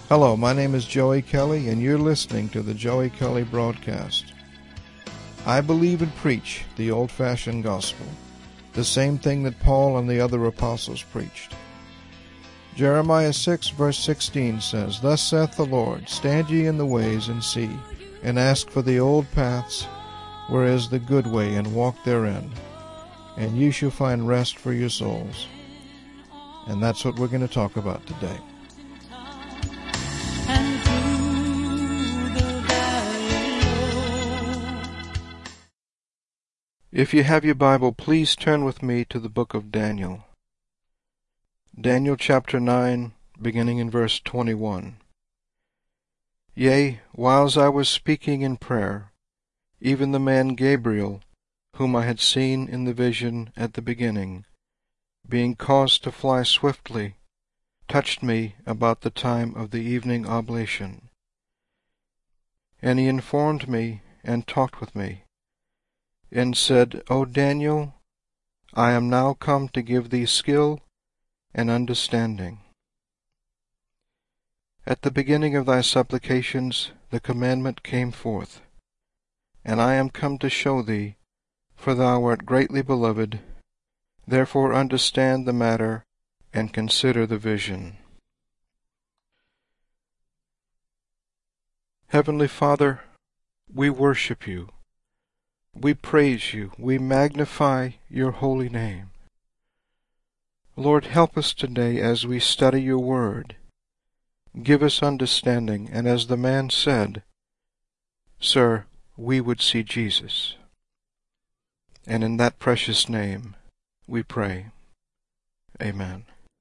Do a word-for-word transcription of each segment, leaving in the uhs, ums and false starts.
Hello, my name is Joey Kelly, and you're listening to the Joey Kelly Broadcast. I believe and preach the old-fashioned gospel, the same thing that Paul and the other apostles preached. Jeremiah six, verse sixteen says, Thus saith the Lord, Stand ye in the ways, and see, and ask for the old paths, where is the good way, and walk therein, and ye shall find rest for your souls. And that's what we're going to talk about today. If you have your Bible, please turn with me to the book of Daniel. Daniel chapter nine, beginning in verse twenty-one. Yea, whiles I was speaking in prayer, even the man Gabriel, whom I had seen in the vision at the beginning, being caused to fly swiftly, touched me about the time of the evening oblation. And he informed me and talked with me, and said, O Daniel, I am now come to give thee skill and understanding. At the beginning of thy supplications the commandment came forth, and I am come to show thee, for thou art greatly beloved, therefore understand the matter and consider the vision. Heavenly Father, we worship you. We praise you. We magnify your holy name. Lord, help us today as we study your word. Give us understanding, and as the man said, Sir, we would see Jesus. And in that precious name we pray. Amen.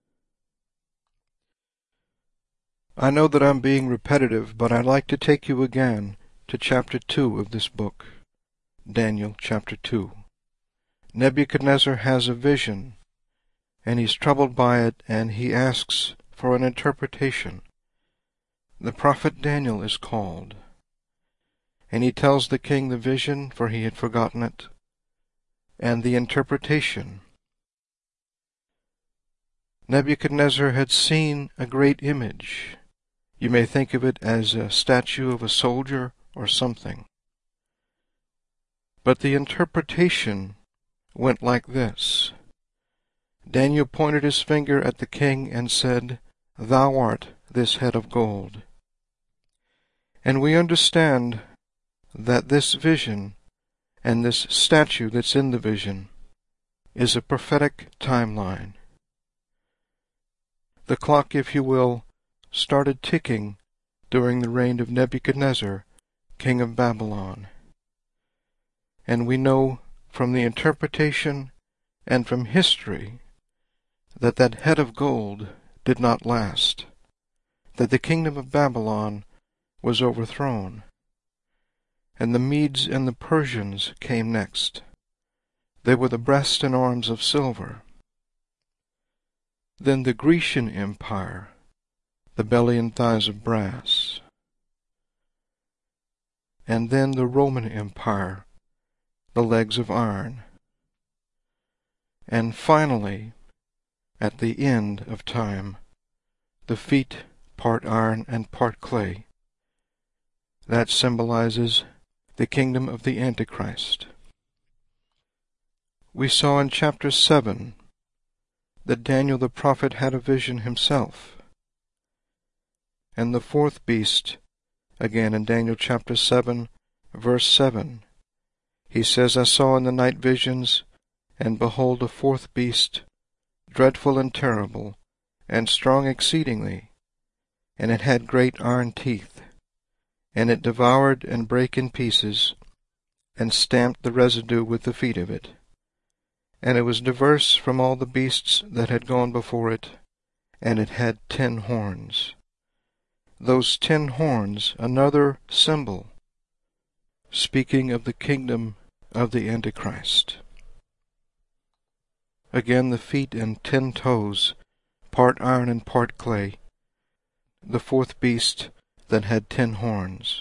I know that I'm being repetitive, but I'd like to take you again to chapter two of this book. Daniel chapter two. Nebuchadnezzar has a vision, and he's troubled by it, and he asks for an interpretation. The prophet Daniel is called, and he tells the king the vision, for he had forgotten it, and the interpretation. Nebuchadnezzar had seen a great image. You may think of it as a statue of a soldier or something. But the interpretation went like this. Daniel pointed his finger at the king and said, Thou art this head of gold. And we understand that this vision and this statue that's in the vision is a prophetic timeline. The clock, if you will, started ticking during the reign of Nebuchadnezzar, king of Babylon. And we know from the interpretation and from history that that head of gold did not last, that the kingdom of Babylon was overthrown, and the Medes and the Persians came next. They were the breast and arms of silver. Then the Grecian Empire, the belly and thighs of brass. And then the Roman Empire, the legs of iron. And finally, at the end of time, the feet part iron and part clay. That symbolizes the kingdom of the Antichrist. We saw in chapter seven that Daniel the prophet had a vision himself. And the fourth beast, again in Daniel chapter seven, verse seven, he says, I saw in the night visions, and behold a fourth beast, dreadful and terrible, and strong exceedingly, and it had great iron teeth, and it devoured and brake in pieces, and stamped the residue with the feet of it. And it was diverse from all the beasts that had gone before it, and it had ten horns. Those ten horns, another symbol, speaking of the kingdom of the Antichrist. Again the feet and ten toes, part iron and part clay, the fourth beast that had ten horns.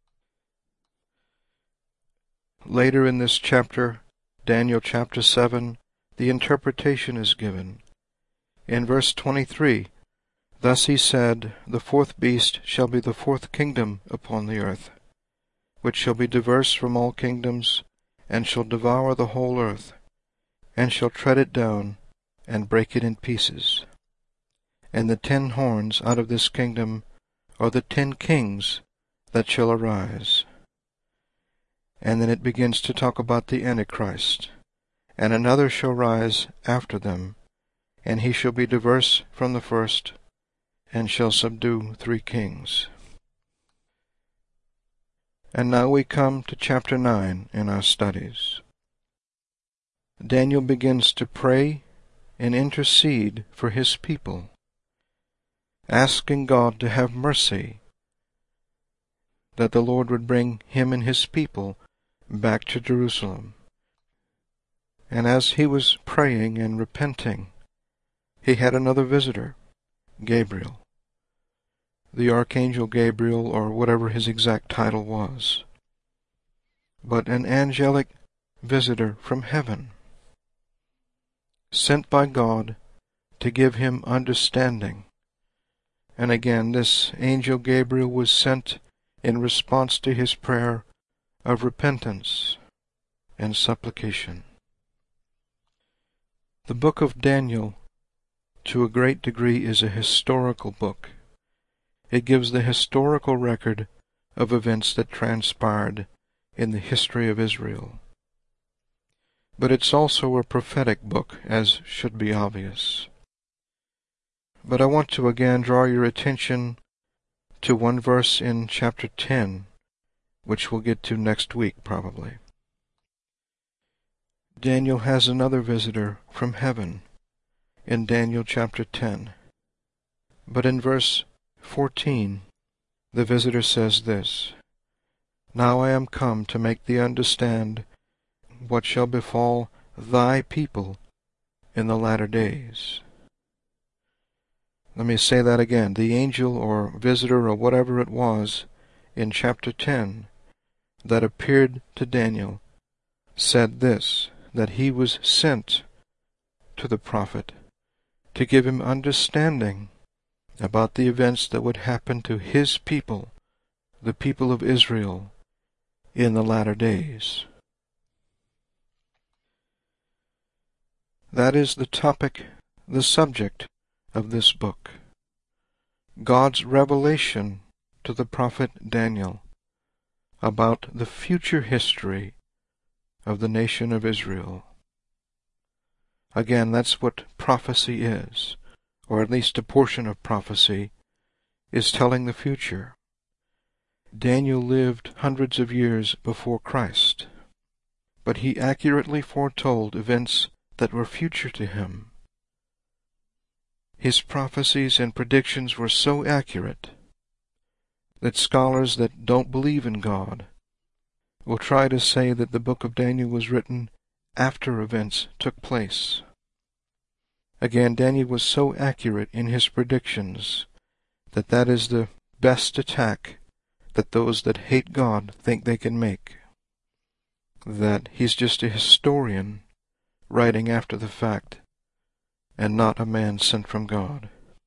Later in this chapter, Daniel chapter seven, the interpretation is given. In verse twenty-three, Thus he said, The fourth beast shall be the fourth kingdom upon the earth, which shall be diverse from all kingdoms, and shall devour the whole earth, and shall tread it down, and break it in pieces. And the ten horns out of this kingdom are the ten kings that shall arise. And then it begins to talk about the Antichrist. And another shall rise after them, and he shall be diverse from the first, and shall subdue three kings. And now we come to chapter nine in our studies. Daniel begins to pray and intercede for his people, asking God to have mercy, that the Lord would bring him and his people back to Jerusalem. And as he was praying and repenting, he had another visitor, Gabriel, the Archangel Gabriel, or whatever his exact title was, but an angelic visitor from heaven, sent by God to give him understanding. And again, this angel Gabriel was sent in response to his prayer of repentance and supplication. The book of Daniel, to a great degree, is a historical book. It gives the historical record of events that transpired in the history of Israel. But it's also a prophetic book, as should be obvious. But I want to again draw your attention to one verse in chapter ten, which we'll get to next week probably. Daniel has another visitor from heaven in Daniel chapter ten. But in verse fourteen, the visitor says this, Now I am come to make thee understand what shall befall thy people in the latter days. Let me say that again. The angel or visitor or whatever it was in chapter ten that appeared to Daniel said this, that he was sent to the prophet to give him understanding about the events that would happen to his people, the people of Israel, in the latter days. That is the topic, the subject of this book. God's revelation to the prophet Daniel about the future history of the nation of Israel. Again, that's what prophecy is, or at least a portion of prophecy is telling the future. Daniel lived hundreds of years before Christ, but he accurately foretold events that were future to him. His prophecies and predictions were so accurate that scholars that don't believe in God will try to say that the book of Daniel was written after events took place. Again, Daniel was so accurate in his predictions that that is the best attack that those that hate God think they can make, that he's just a historian writing after the fact and not a man sent from God.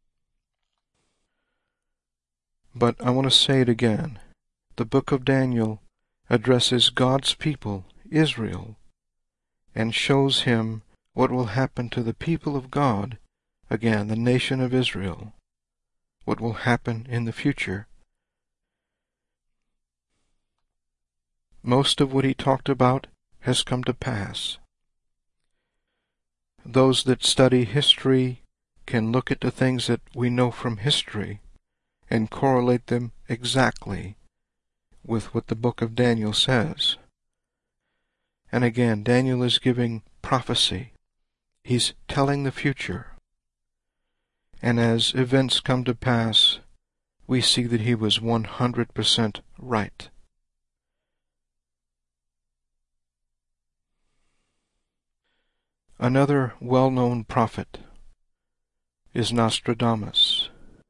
But I want to say it again. The book of Daniel addresses God's people, Israel, and shows him what will happen to the people of God, again, the nation of Israel, what will happen in the future. Most of what he talked about has come to pass. Those that study history can look at the things that we know from history and correlate them exactly with what the book of Daniel says. And again, Daniel is giving prophecy. He's telling the future. And as events come to pass, we see that he was one hundred percent right. Another well-known prophet is Nostradamus.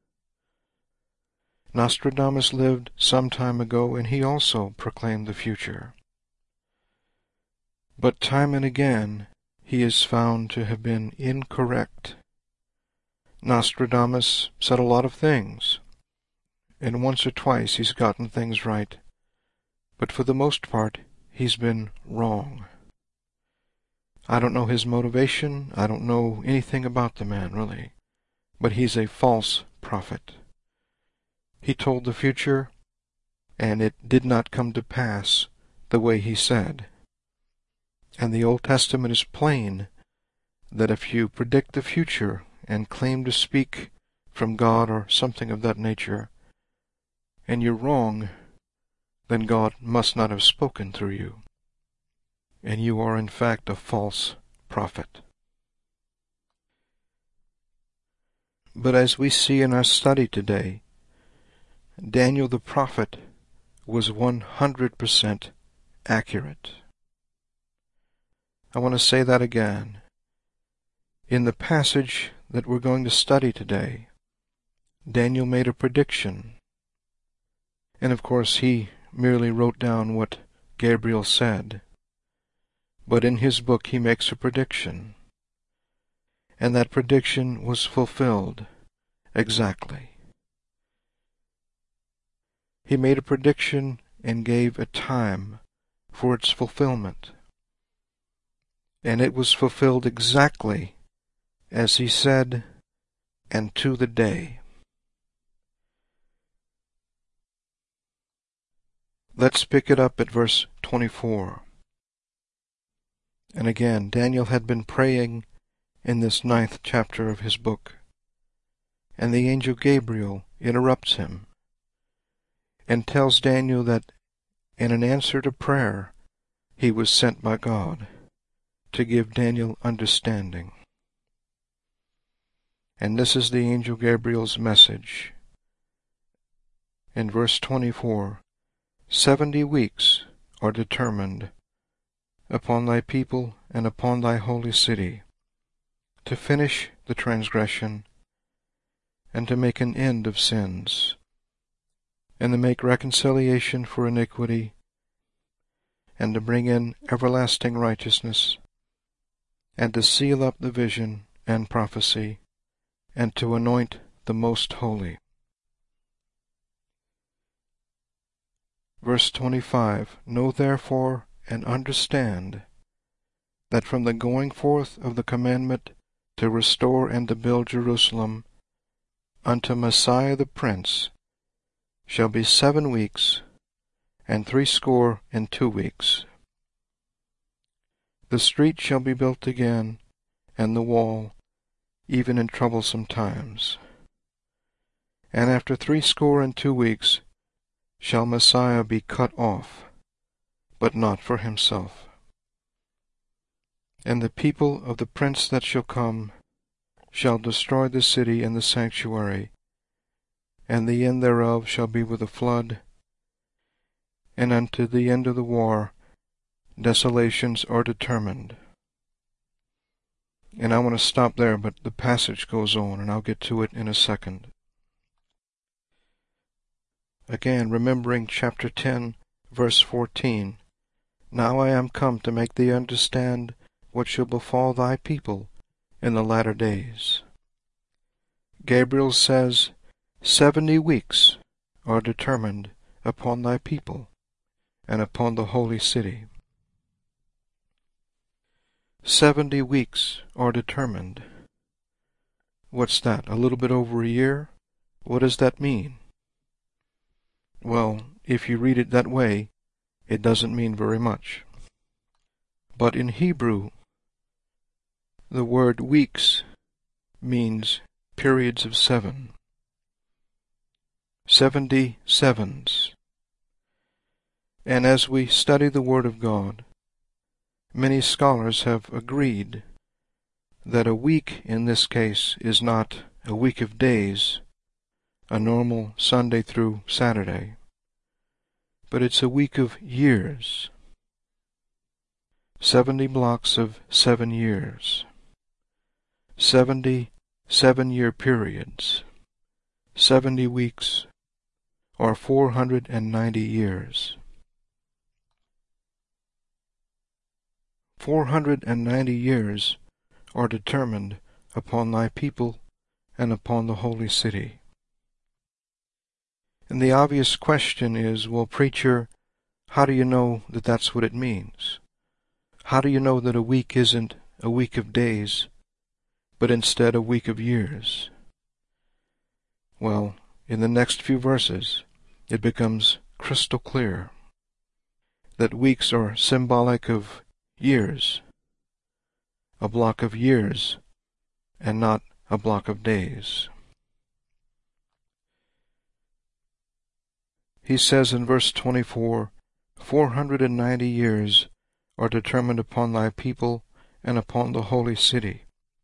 Nostradamus lived some time ago, and he also proclaimed the future. But time and again, he is found to have been incorrect. Nostradamus said a lot of things, and once or twice he's gotten things right, but for the most part he's been wrong. I don't know his motivation, I don't know anything about the man, really, but he's a false prophet. He told the future, and it did not come to pass the way he said. And the Old Testament is plain that if you predict the future and claim to speak from God or something of that nature, and you're wrong, then God must not have spoken through you, and you are in fact a false prophet. But as we see in our study today, Daniel the prophet was one hundred percent accurate. I want to say that again. In the passage that we're going to study today, Daniel made a prediction. And of course he merely wrote down what Gabriel said. But in his book he makes a prediction. And that prediction was fulfilled exactly. He made a prediction and gave a time for its fulfillment. And it was fulfilled exactly as he said, and to the day. Let's pick it up at verse twenty-four. And again, Daniel had been praying in this ninth chapter of his book, and the angel Gabriel interrupts him and tells Daniel that in an answer to prayer he was sent by God to give Daniel understanding. And this is the angel Gabriel's message. In verse twenty-four, Seventy weeks are determined upon thy people and upon thy holy city, to finish the transgression, and to make an end of sins, and to make reconciliation for iniquity, and to bring in everlasting righteousness, and to seal up the vision and prophecy, and to anoint the most holy. Verse twenty-five, Know therefore and understand that from the going forth of the commandment to restore and to build Jerusalem unto Messiah the Prince shall be seven weeks and threescore and two weeks. The street shall be built again, and the wall, even in troublesome times. And after threescore and two weeks shall Messiah be cut off, but not for himself. And the people of the prince that shall come shall destroy the city and the sanctuary, and the end thereof shall be with a flood, and unto the end of the war desolations are determined. And I want to stop there, but the passage goes on, and I'll get to it in a second. Again, remembering chapter ten, verse fourteen, Now I am come to make thee understand what shall befall thy people in the latter days. Gabriel says, Seventy weeks are determined upon thy people and upon the holy city. Seventy weeks are determined. What's that, a little bit over a year? What does that mean? Well, if you read it that way, it doesn't mean very much. But in Hebrew, the word weeks means periods of seven. Seventy sevens. And as we study the Word of God, many scholars have agreed that a week in this case is not a week of days, a normal Sunday through Saturday, but it's a week of years. Seventy blocks of seven years. Seventy seven-year periods. Seventy weeks, or four hundred and ninety years. Four hundred and ninety years are determined upon thy people and upon the holy city. And the obvious question is, well, preacher, how do you know that that's what it means? How do you know that a week isn't a week of days, but instead a week of years? Well, in the next few verses, it becomes crystal clear that weeks are symbolic of years, a block of years, and not a block of days. He says in verse twenty-four, Four hundred and ninety years are determined upon thy people and upon the holy city.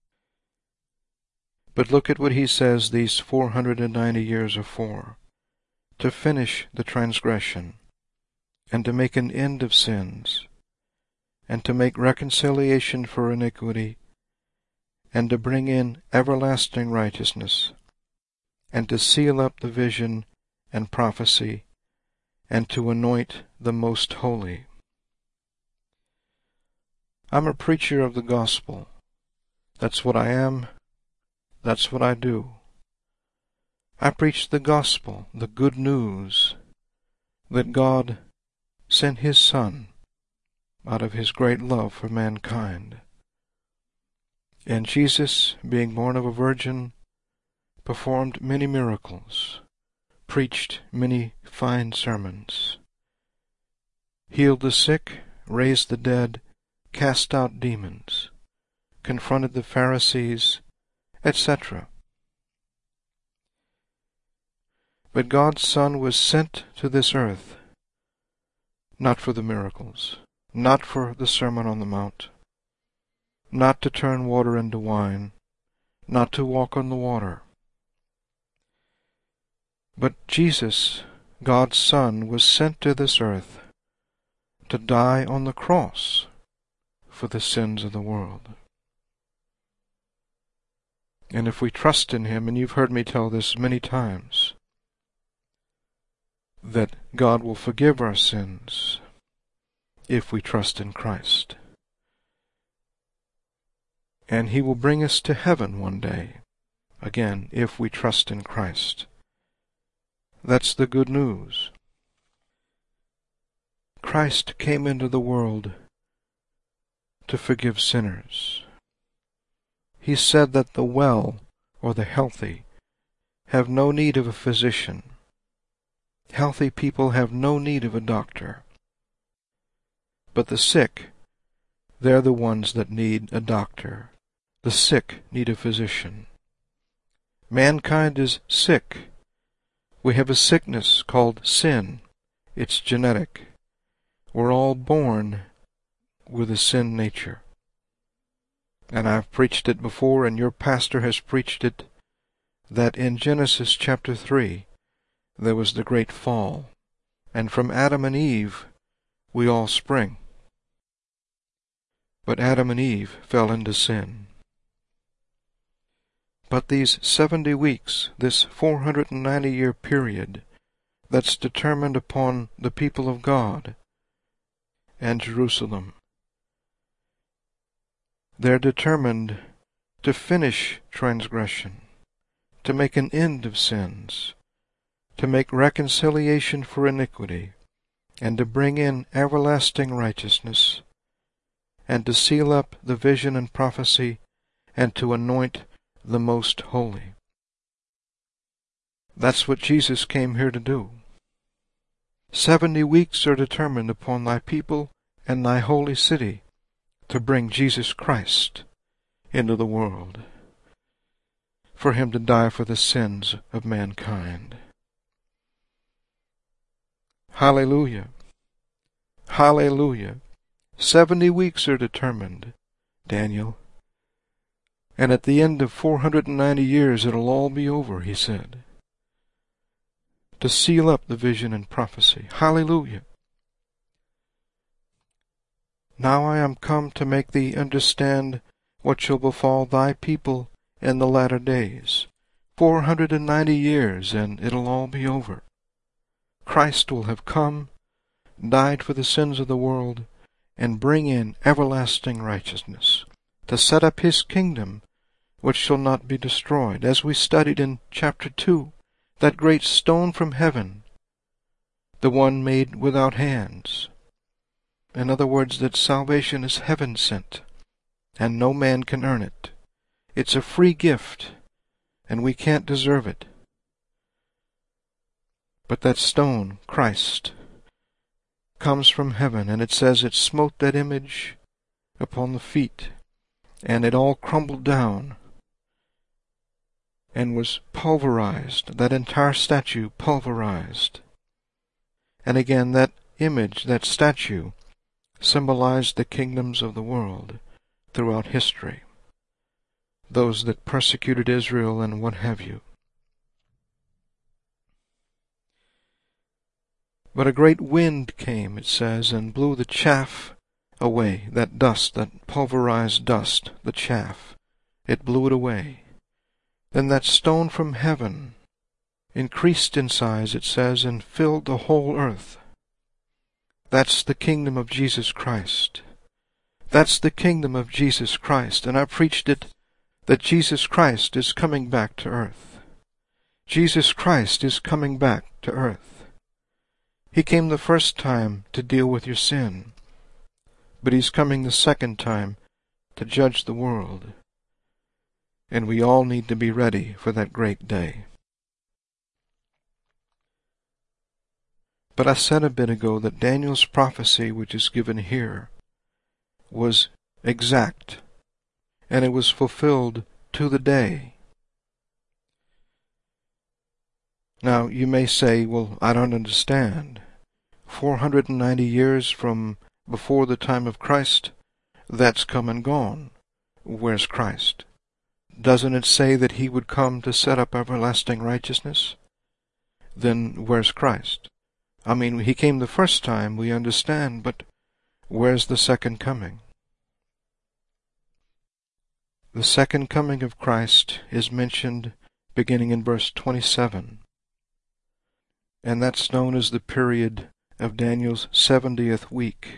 But look at what he says these four hundred and ninety years are for: to finish the transgression, and to make an end of sins, and to make reconciliation for iniquity, and to bring in everlasting righteousness, and to seal up the vision and prophecy, and to anoint the most holy. I'm a preacher of the gospel. That's what I am. That's what I do. I preach the gospel, the good news, that God sent His Son out of His great love for mankind. And Jesus, being born of a virgin, performed many miracles, preached many fine sermons, healed the sick, raised the dead, cast out demons, confronted the Pharisees, et cetera. But God's Son was sent to this earth not for the miracles, not for the Sermon on the Mount, not to turn water into wine, not to walk on the water. But Jesus, God's Son, was sent to this earth to die on the cross for the sins of the world. And if we trust in Him, and you've heard me tell this many times, that God will forgive our sins if we trust in Christ. And He will bring us to heaven one day, again, if we trust in Christ. That's the good news. Christ came into the world to forgive sinners. He said that the well, or the healthy, have no need of a physician. Healthy people have no need of a doctor. But the sick, they're the ones that need a doctor. The sick need a physician. Mankind is sick. We have a sickness called sin. It's genetic. We're all born with a sin nature. And I've preached it before, and your pastor has preached it, that in Genesis chapter three, there was the great fall, and from Adam and Eve we all spring. But Adam and Eve fell into sin. But these seventy weeks, this four hundred and ninety year period, that's determined upon the people of God and Jerusalem, they're determined to finish transgression, to make an end of sins, to make reconciliation for iniquity, and to bring in everlasting righteousness, and to seal up the vision and prophecy, and to anoint the most holy. That's what Jesus came here to do. Seventy weeks are determined upon thy people and thy holy city to bring Jesus Christ into the world, for Him to die for the sins of mankind. Hallelujah! Hallelujah! Seventy weeks are determined, Daniel. And at the end of four hundred and ninety years it'll all be over, he said, to seal up the vision and prophecy. Hallelujah! Now I am come to make thee understand what shall befall thy people in the latter days. Four hundred and ninety years, and it'll all be over. Christ will have come, died for the sins of the world, and bring in everlasting righteousness, to set up His kingdom which shall not be destroyed. As we studied in chapter two, that great stone from heaven, the one made without hands. In other words, that salvation is heaven sent, and no man can earn it. It's a free gift, and we can't deserve it. But that stone, Christ, comes from heaven, and it says it smote that image upon the feet, and it all crumbled down and was pulverized, that entire statue pulverized. And again, that image, that statue, symbolized the kingdoms of the world throughout history, those that persecuted Israel and what have you. But a great wind came, it says, and blew the chaff away, that dust, that pulverized dust, the chaff. It blew it away. Then that stone from heaven increased in size, it says, and filled the whole earth. That's the kingdom of Jesus Christ. That's the kingdom of Jesus Christ, and I preached it, that Jesus Christ is coming back to earth. Jesus Christ is coming back to earth. He came the first time to deal with your sin, but He's coming the second time to judge the world. And we all need to be ready for that great day. But I said a bit ago that Daniel's prophecy, which is given here, was exact, and it was fulfilled to the day. Now, you may say, well, I don't understand. four hundred ninety years from before the time of Christ, that's come and gone. Where's Christ? Doesn't it say that He would come to set up everlasting righteousness? Then where's Christ? I mean, He came the first time, we understand, but where's the second coming? The second coming of Christ is mentioned beginning in verse twenty-seven, and that's known as the period of Daniel's seventieth week.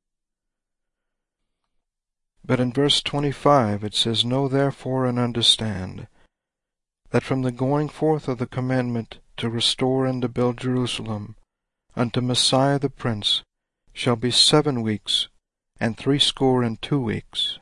But in verse twenty-five it says, Know therefore and understand, that from the going forth of the commandment to restore and to build Jerusalem unto Messiah the Prince shall be seven weeks and threescore and two weeks.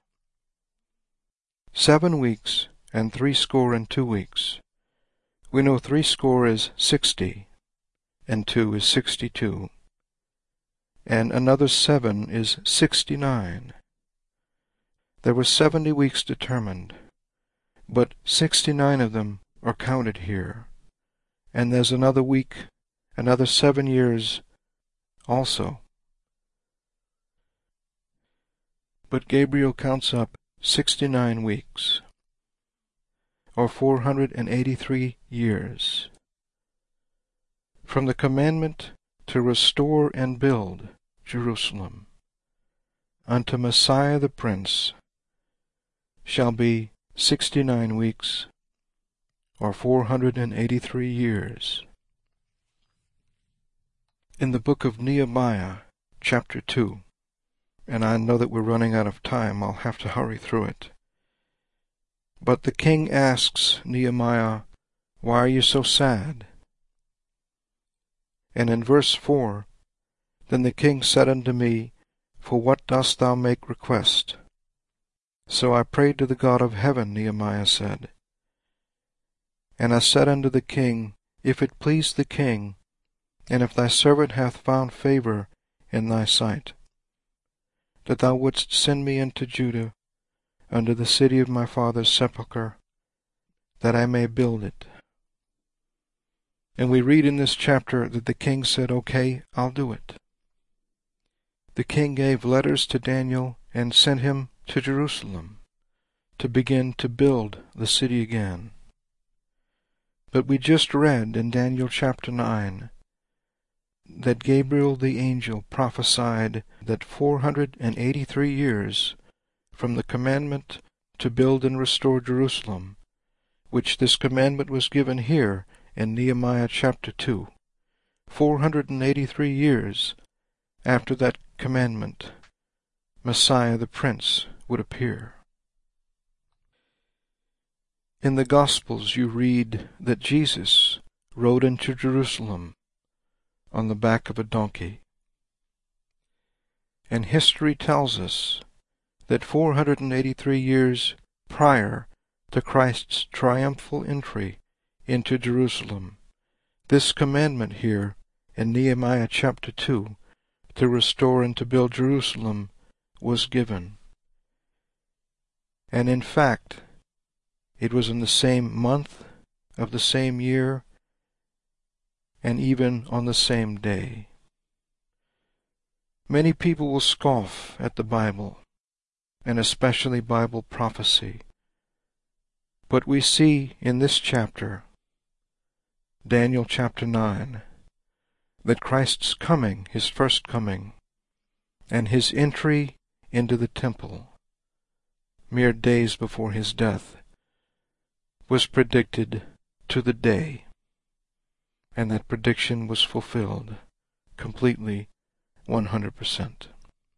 Seven weeks and threescore and two weeks. We know threescore is sixty, and two is sixty-two, and another seven is sixty-nine. There were seventy weeks determined, but sixty-nine of them are counted here, and there's another week, another seven years also. But Gabriel counts up sixty-nine weeks, or four hundred and eighty-three years, from the commandment to restore and build Jerusalem unto Messiah the Prince shall be sixty-nine weeks, or four hundred and eighty-three years. In the book of Nehemiah, chapter two, and I know that we're running out of time, I'll have to hurry through it. But the king asks Nehemiah, Why are you so sad? And in verse four, Then the king said unto me, For what dost thou make request? So I prayed to the God of heaven, Nehemiah said. And I said unto the king, If it please the king, and if thy servant hath found favor in thy sight, that thou wouldst send me into Judah, unto the city of my father's sepulchre, that I may build it. And we read in this chapter that the king said, Okay, I'll do it. The king gave letters to Daniel and sent him to Jerusalem to begin to build the city again. But we just read in Daniel chapter nine that Gabriel the angel prophesied that four hundred and eighty-three years from the commandment to build and restore Jerusalem, which this commandment was given here in Nehemiah chapter two, four hundred and eighty-three years after that commandment, Messiah the Prince would appear. In the Gospels you read that Jesus rode into Jerusalem on the back of a donkey. And history tells us that four hundred eighty-three years prior to Christ's triumphal entry into Jerusalem, this commandment here in Nehemiah chapter two, to restore and to build Jerusalem, was given. And in fact, it was in the same month of the same year, and even on the same day. Many people will scoff at the Bible, and especially Bible prophecy. But we see in this chapter, Daniel chapter nine, that Christ's coming, his first coming, and his entry into the temple, mere days before his death, was predicted to the day, and that prediction was fulfilled completely, one hundred percent.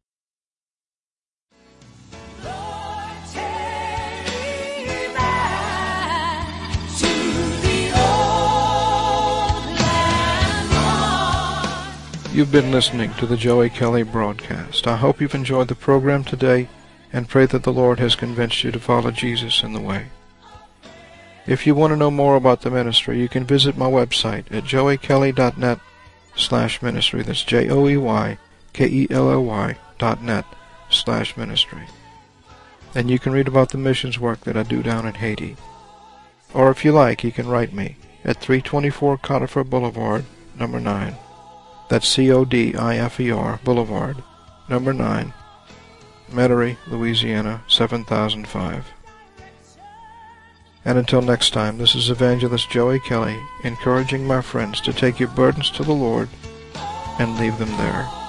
You've been listening to the Joey Kelly broadcast. I hope you've enjoyed the program today and pray that the Lord has convinced you to follow Jesus in the way. If you want to know more about the ministry, you can visit my website at joey kelly dot net slash ministry. That's J O E Y K E L L Y dot net slash ministry. And you can read about the missions work that I do down in Haiti. Or if you like, you can write me at three twenty-four Codifer Boulevard, number nine. That's C O D I F E R Boulevard, number nine, Metairie, Louisiana, seven thousand five. And until next time, this is Evangelist Joey Kelly, encouraging my friends to take your burdens to the Lord and leave them there.